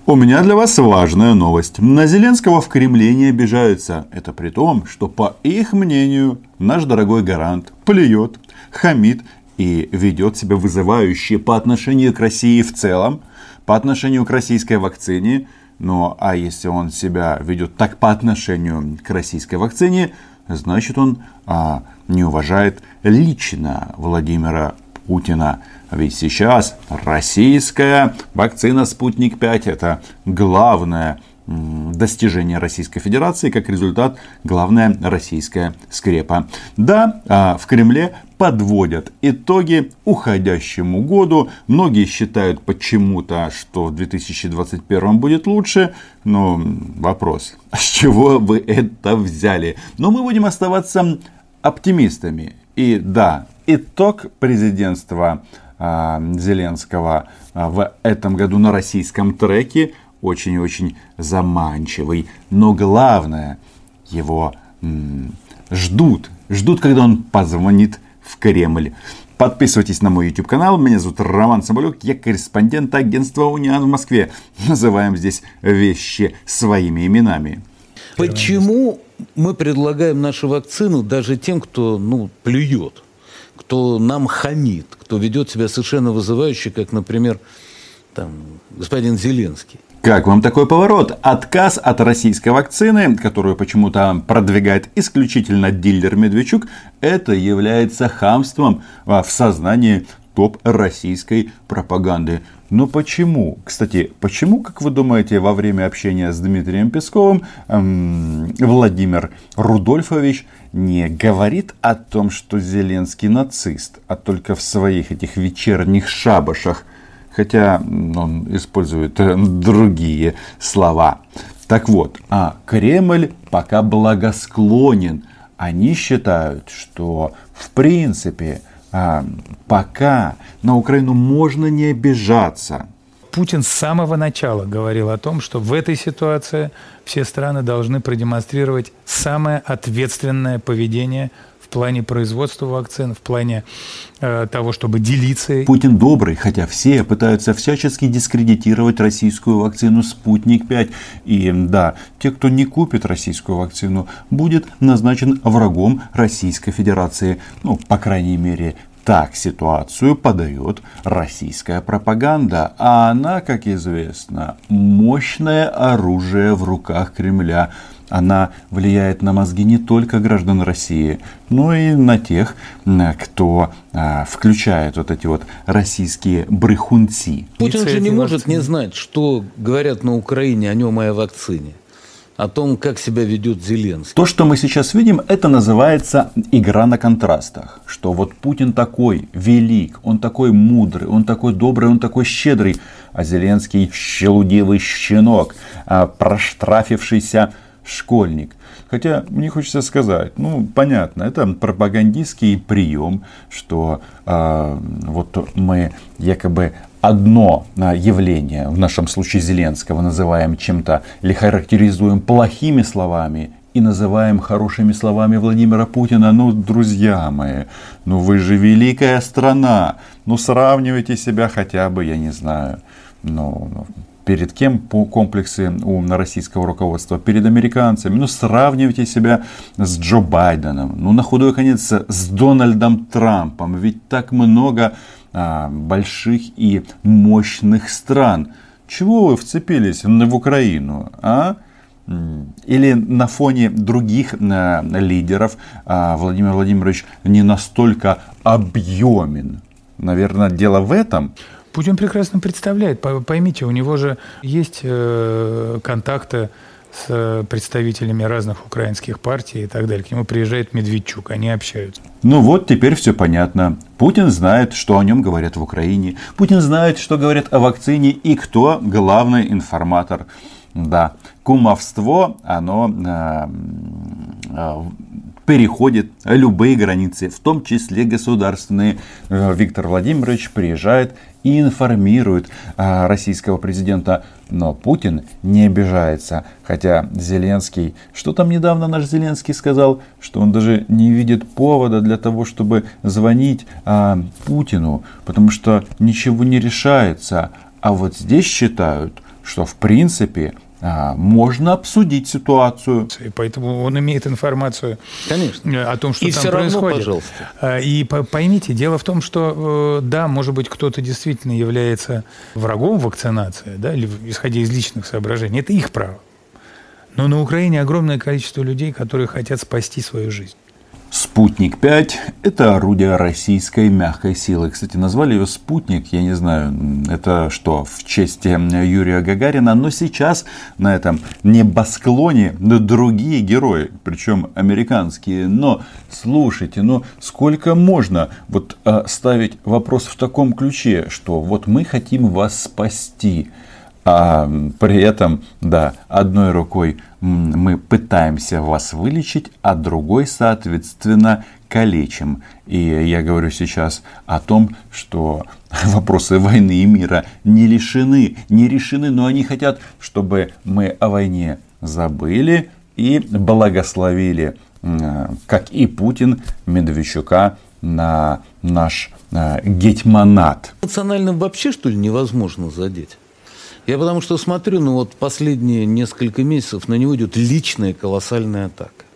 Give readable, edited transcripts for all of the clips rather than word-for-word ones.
У меня для вас важная новость. На Зеленского в Кремле не обижаются. Это при том, что, по их мнению, наш дорогой гарант плюет, хамит и ведет себя вызывающе по отношению к России в целом, по отношению к российской вакцине. Ну, а если он себя ведет так по отношению к российской вакцине, значит, он не уважает лично Владимира Путина. Ведь сейчас российская вакцина «Спутник-5» – это главное достижение Российской Федерации, как результат главная российская скрепа. Да, в Кремле подводят итоги уходящему году. Многие считают почему-то, что в 2021 будет лучше. Но вопрос, с чего вы это взяли? Но мы будем оставаться оптимистами. И да, итог президентства Зеленского в этом году на российском треке очень и очень заманчивый. Но главное, его ждут, когда он позвонит в Кремль. Подписывайтесь на мой YouTube канал. Меня зовут Роман Соболюк. Я корреспондент агентства Униан в Москве. Называем здесь вещи своими именами. Почему мы предлагаем нашу вакцину даже тем, кто плюет, кто нам хамит, кто ведет себя совершенно вызывающе, как, например, господин Зеленский? Как вам такой поворот? Отказ от российской вакцины, которую почему-то продвигает исключительно дилер Медведчук, это является хамством в сознании топ-российской пропаганды. Но почему? Кстати, почему, как вы думаете, во время общения с Дмитрием Песковым Владимир Рудольфович не говорит о том, что Зеленский нацист, а только в своих этих вечерних шабашах? Хотя он использует другие слова. Так вот, Кремль пока благосклонен. Они считают, что в принципе пока на Украину можно не обижаться. Путин с самого начала говорил о том, что в этой ситуации все страны должны продемонстрировать самое ответственное поведение в плане производства вакцин, в плане того, чтобы делиться. Путин добрый, хотя все пытаются всячески дискредитировать российскую вакцину «Спутник-5». И да, те, кто не купит российскую вакцину, будет назначен врагом Российской Федерации. Ну, по крайней мере, так ситуацию подает российская пропаганда. А она, как известно, мощное оружие в руках Кремля. Она влияет на мозги не только граждан России, но и на тех, кто включает вот эти вот российские брехунцы. Путин же не может не знать, что говорят на Украине о нем и о вакцине. О том, как себя ведет Зеленский. То, что мы сейчас видим, это называется игра на контрастах. Что вот Путин такой велик, он такой мудрый, он такой добрый, он такой щедрый. А Зеленский щелудивый щенок, проштрафившийся школьник. Хотя мне хочется сказать, понятно, это пропагандистский прием, что вот мы якобы одно явление, в нашем случае Зеленского, называем чем-то или характеризуем плохими словами и называем хорошими словами Владимира Путина. Друзья мои, вы же великая страна, сравнивайте себя хотя бы, я не знаю, перед кем комплексы у российского руководства? Перед американцами. Сравнивайте себя с Джо Байденом. На худой конец с Дональдом Трампом. Ведь так много больших и мощных стран. Чего вы вцепились в Украину? Или на фоне других лидеров Владимир Владимирович не настолько объемен? Наверное, дело в этом. Путин прекрасно представляет. Поймите, у него же есть контакты с представителями разных украинских партий и так далее. К нему приезжает Медведчук, они общаются. Теперь все понятно. Путин знает, что о нем говорят в Украине. Путин знает, что говорят о вакцине и кто главный информатор. Да, кумовство, оно переходит любые границы, в том числе государственные. Виктор Владимирович приезжает и информирует российского президента. Но Путин не обижается. Хотя Зеленский, что там недавно наш Зеленский сказал, что он даже не видит повода для того, чтобы звонить Путину, потому что ничего не решается. А вот здесь считают, что в принципе можно обсудить ситуацию. И поэтому он имеет информацию, конечно, о том, что и там все равно, происходит. пожалуйста. И поймите, дело в том, что да, может быть, кто-то действительно является врагом вакцинации, да, или исходя из личных соображений. Это их право. Но на Украине огромное количество людей, которые хотят спасти свою жизнь. «Спутник-5» – это орудие российской мягкой силы. Кстати, назвали ее «Спутник», я не знаю, это что, в честь Юрия Гагарина. Но сейчас на этом небосклоне другие герои, причем американские. Но, слушайте, сколько можно ставить вопрос в таком ключе, что вот мы хотим вас спасти, а при этом, да, одной рукой мы пытаемся вас вылечить, а другой, соответственно, калечим. И я говорю сейчас о том, что вопросы войны и мира не решены, но они хотят, чтобы мы о войне забыли и благословили, как и Путин, Медведчука на наш гетьманат. Национальным вообще, что ли, невозможно задеть? Я потому что смотрю, последние несколько месяцев на него идет личная колоссальная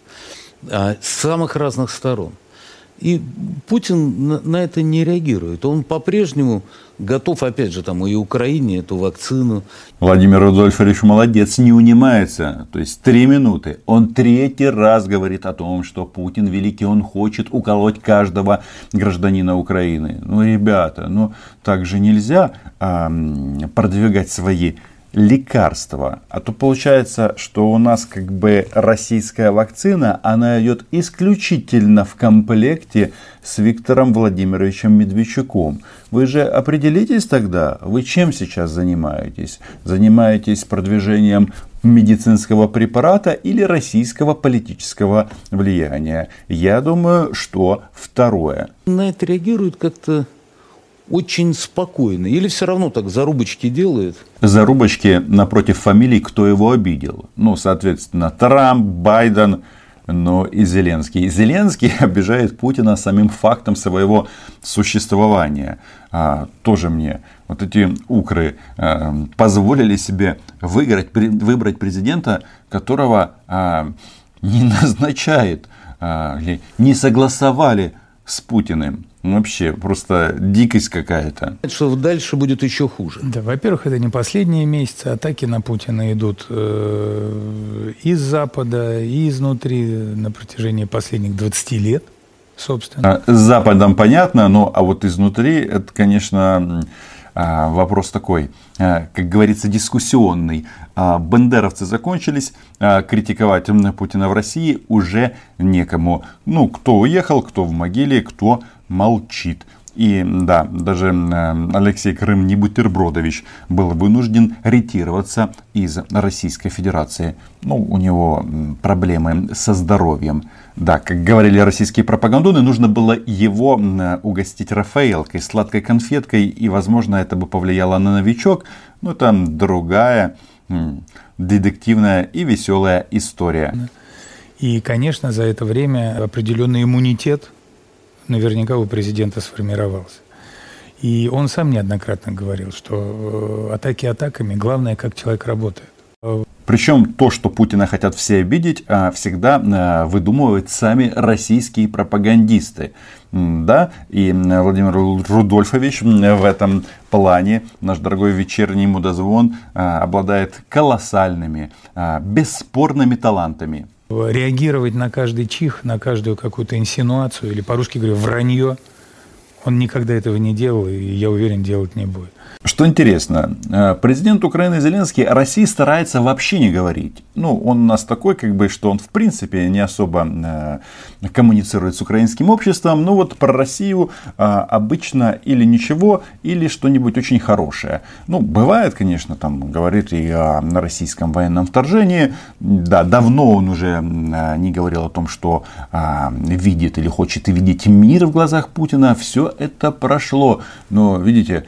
атака с самых разных сторон. И Путин на это не реагирует. Он по-прежнему готов, опять же, и Украине эту вакцину. Владимир Рудольфович молодец, не унимается. То есть 3 минуты. Он 3-й раз говорит о том, что Путин великий, он хочет уколоть каждого гражданина Украины. Ребята, так же нельзя продвигать свои лекарства. А то получается, что у нас российская вакцина, она идет исключительно в комплекте с Виктором Владимировичем Медведчуком. Вы же определитесь тогда, вы чем сейчас занимаетесь? Занимаетесь продвижением медицинского препарата или российского политического влияния? Я думаю, что второе. На это реагирует как-то очень спокойно. Или все равно так зарубочки делает? Зарубочки напротив фамилий, кто его обидел. Соответственно, Трамп, Байден, и Зеленский. И Зеленский обижает Путина самим фактом своего существования. Тоже мне эти укры позволили себе выбрать президента, которого не назначает, не согласовали с Путиным. Вообще, просто дикость какая-то. Что дальше будет еще хуже. Да, во-первых, это не последние месяцы. Атаки на Путина идут из Запада, и изнутри на протяжении последних 20 лет, собственно. С Западом понятно, изнутри это, конечно, вопрос такой, как говорится, дискуссионный. Бандеровцы закончились, критиковать Путина в России уже некому. Кто уехал, кто в могиле, кто молчит. И да, даже Алексей Крым не Бутербродович был вынужден ретироваться из Российской Федерации. У него проблемы со здоровьем. Да, как говорили российские пропагандоны, нужно было его угостить рафаэлкой, сладкой конфеткой, и, возможно, это бы повлияло на новичок. Там другая детективная и веселая история. И, конечно, за это время определенный иммунитет наверняка у президента сформировался. И он сам неоднократно говорил, что атаки атаками, главное, как человек работает. Причем то, что Путина хотят все обидеть, всегда выдумывают сами российские пропагандисты. Да? И Владимир Рудольфович в этом плане, наш дорогой вечерний мудозвон, обладает колоссальными, бесспорными талантами. Реагировать на каждый чих, на каждую какую-то инсинуацию, или по-русски говоря, вранье, он никогда этого не делал, и, я уверен, делать не будет. Что интересно, президент Украины Зеленский о России старается вообще не говорить. Он у нас такой, что он в принципе не особо коммуницирует с украинским обществом. Про Россию обычно или ничего, или что-нибудь очень хорошее. Бывает, конечно, говорит и о российском военном вторжении. Да, давно он уже не говорил о том, что видит или хочет видеть мир в глазах Путина. Все это прошло. Но, видите,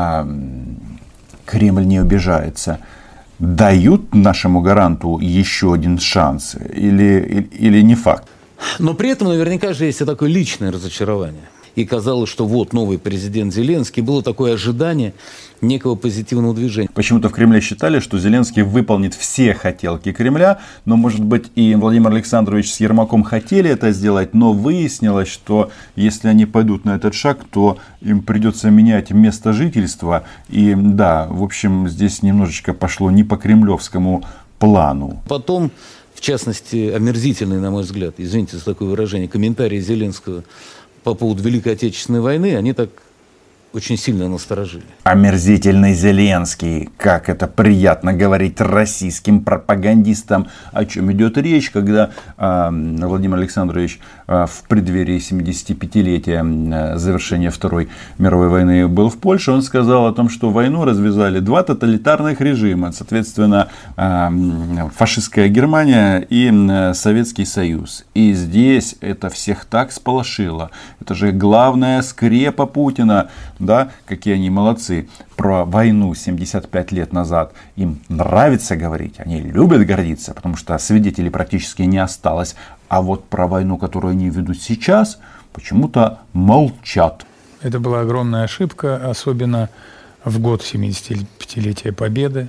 Кремль не обижается. Дают нашему гаранту еще один шанс или не факт? Но при этом наверняка же есть и такое личное разочарование. и казалось, что вот новый президент Зеленский, было такое ожидание некого позитивного движения. Почему-то в Кремле считали, что Зеленский выполнит все хотелки Кремля, но, может быть, и Владимир Александрович с Ермаком хотели это сделать, но выяснилось, что если они пойдут на этот шаг, то им придется менять место жительства. И да, в общем, здесь немножечко пошло не по кремлевскому плану. Потом, в частности, омерзительный, на мой взгляд, извините за такое выражение, комментарии Зеленского по поводу Великой Отечественной войны, они так очень сильно насторожили. Омерзительный Зеленский. Как это приятно говорить российским пропагандистам. О чем идет речь, когда Владимир Александрович в преддверии 75-летия завершения Второй мировой войны был в Польше. Он сказал о том, что войну развязали два тоталитарных режима. Соответственно, фашистская Германия и Советский Союз. И здесь это всех так сполошило. Это же главная скрепа Путина. Да, какие они молодцы. Про войну 75 лет назад им нравится говорить, они любят гордиться, потому что свидетелей практически не осталось. А вот про войну, которую они ведут сейчас, почему-то молчат. Это была огромная ошибка, особенно в год 75-летия Победы.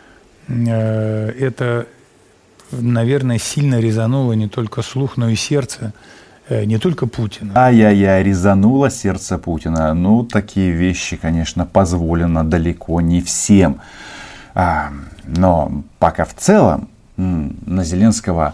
Это, наверное, сильно резануло не только слух, но и сердце. Не только Путина. Ай-яй-яй, резануло сердце Путина. Ну, такие вещи, конечно, позволено далеко не всем. Но пока в целом на Зеленском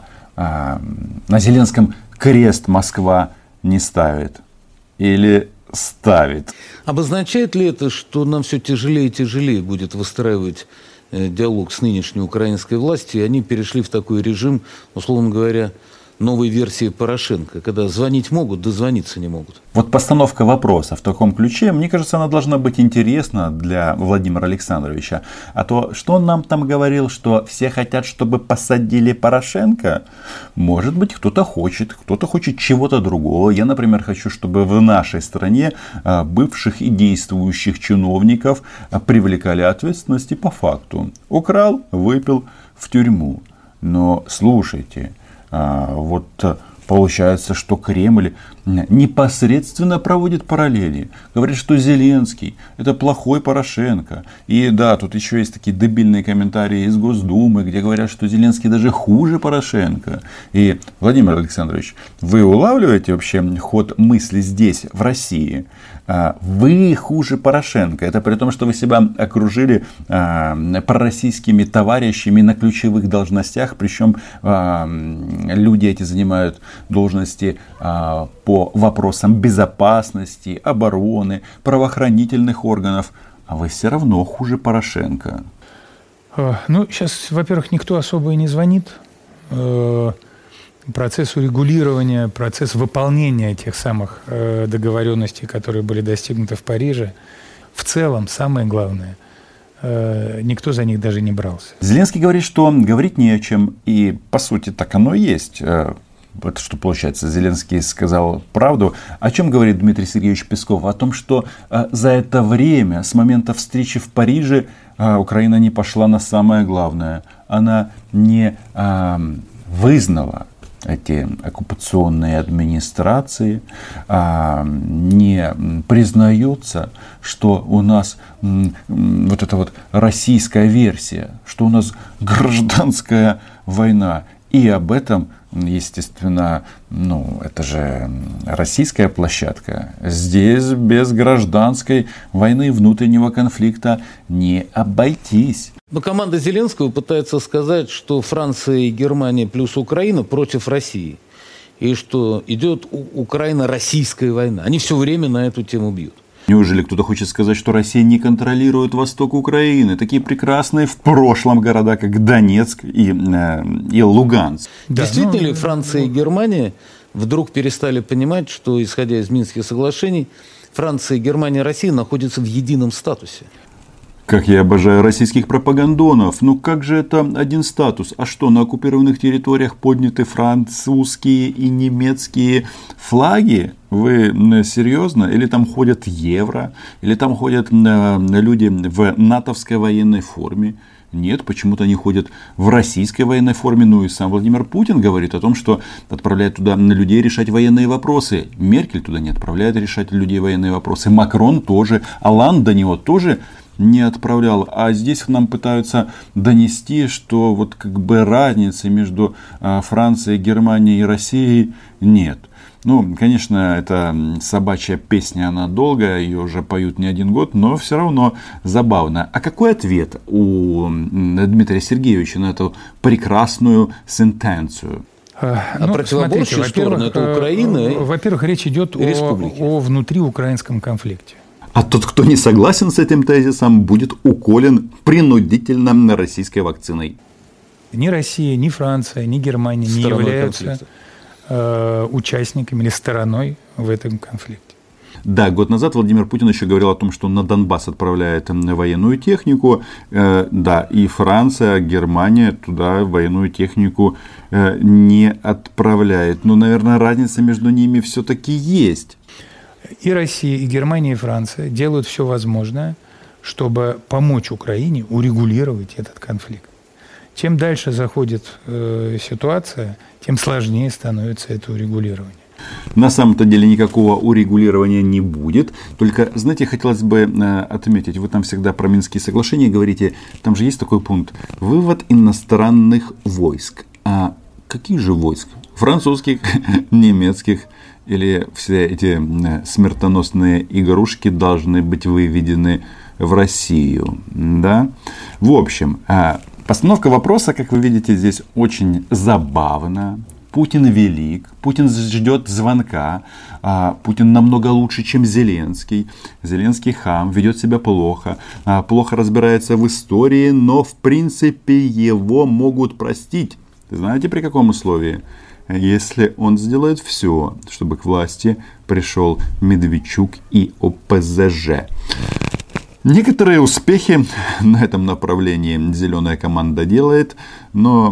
крест Москва не ставит. Или ставит. Обозначает ли это, что нам все тяжелее и тяжелее будет выстраивать диалог с нынешней украинской властью, и они перешли в такой режим, условно говоря, новой версии Порошенко, когда звонить могут, дозвониться не могут? Вот постановка вопроса в таком ключе, мне кажется, она должна быть интересна для Владимира Александровича. А то, что он нам там говорил, что все хотят, чтобы посадили Порошенко, может быть, кто-то хочет чего-то другого. Я, например, хочу, чтобы в нашей стране бывших и действующих чиновников привлекали ответственности по факту. Украл, выпил, в тюрьму. Но слушайте, вот получается, что Кремль непосредственно проводит параллели. Говорит, что Зеленский это плохой Порошенко. И да, тут еще есть такие дебильные комментарии из Госдумы, где говорят, что Зеленский даже хуже Порошенко. И, Владимир Александрович, вы улавливаете вообще ход мысли здесь, в России? Вы хуже Порошенко. Это при том, что вы себя окружили пророссийскими товарищами на ключевых должностях. Причем люди эти занимают должности по вопросам безопасности, обороны, правоохранительных органов. А вы все равно хуже Порошенко. Ну, сейчас, во-первых, никто особо и не звонит. Процесс урегулирования, процесс выполнения тех самых договоренностей, которые были достигнуты в Париже, в целом, самое главное, никто за них даже не брался. Зеленский говорит, что говорить не о чем. И, по сути, так оно и есть. Это что получается, Зеленский сказал правду. О чем говорит Дмитрий Сергеевич Песков? О том, что за это время, с момента встречи в Париже, Украина не пошла на самое главное. Она не вызнала эти оккупационные администрации, не признается, что у нас вот эта вот российская версия, что у нас гражданская война. И об этом, естественно, это же российская площадка. Здесь без гражданской войны, внутреннего конфликта не обойтись. Но команда Зеленского пытается сказать, что Франция и Германия плюс Украина против России. И что идет Украино-российская война. Они все время на эту тему бьют. Неужели кто-то хочет сказать, что Россия не контролирует восток Украины? Такие прекрасные в прошлом города, как Донецк и Луганск. Да, действительно ли Франция и Германия вдруг перестали понимать, что, исходя из Минских соглашений, Франция, Германия и Россия находятся в едином статусе? Как я обожаю российских пропагандонов. Ну как же это один статус? А что, на оккупированных территориях подняты французские и немецкие флаги? Вы серьезно? Или там ходят евро? Или там ходят люди в натовской военной форме? Нет, почему-то они ходят в российской военной форме. Ну и сам Владимир Путин говорит о том, что отправляет туда людей решать военные вопросы. Меркель туда не отправляет решать людей военные вопросы. Макрон тоже. Олланд до него тоже не отправлял. А здесь нам пытаются донести, что вот как бы разницы между Францией, Германией и Россией нет. Ну, конечно, эта собачья песня, она долгая, ее уже поют не один год, но все равно забавно. А какой ответ у Дмитрия Сергеевича на эту прекрасную сентенцию? Противоборствующая сторона – это Украина. Во-первых, речь идет о внутриукраинском конфликте. А тот, кто не согласен с этим тезисом, будет уколен принудительно российской вакциной. Ни Россия, ни Франция, ни Германия не являются участниками или стороной в этом конфликте. Да, год назад Владимир Путин еще говорил о том, что на Донбасс отправляет военную технику. Да, и Франция, Германия туда военную технику не отправляет. Но, наверное, разница между ними все-таки есть. И Россия, и Германия, и Франция делают все возможное, чтобы помочь Украине урегулировать этот конфликт. Чем дальше заходит ситуация, тем сложнее становится это урегулирование. На самом-то деле никакого урегулирования не будет. Только, знаете, хотелось бы отметить, вы там всегда про Минские соглашения говорите, там же есть такой пункт. Вывод иностранных войск. А каких же войск? Французских, немецких? Или все эти смертоносные игрушки должны быть выведены в Россию? Да? В общем, постановка вопроса, как вы видите, здесь очень забавна. Путин велик, Путин ждет звонка, Путин намного лучше, чем Зеленский. Зеленский хам, ведет себя плохо, плохо разбирается в истории, но в принципе его могут простить. Знаете, при каком условии? Если он сделает все, чтобы к власти пришел Медведчук и ОПЗЖ. Некоторые успехи на этом направлении зеленая команда делает, но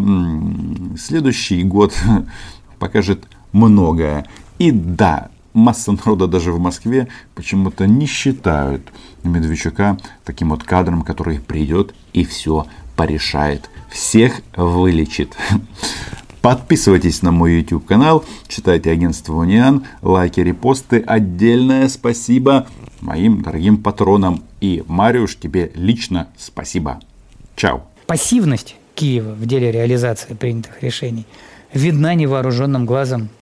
следующий год покажет многое. И да, масса народа даже в Москве почему-то не считают Медведчука таким вот кадром, который придет и все порешает, всех вылечит. Подписывайтесь на мой YouTube канал, читайте агентство Униан, лайки, репосты. Отдельное спасибо моим дорогим патронам. И, Мариуш, тебе лично спасибо. Чао. Пассивность Киева в деле реализации принятых решений видна невооруженным глазом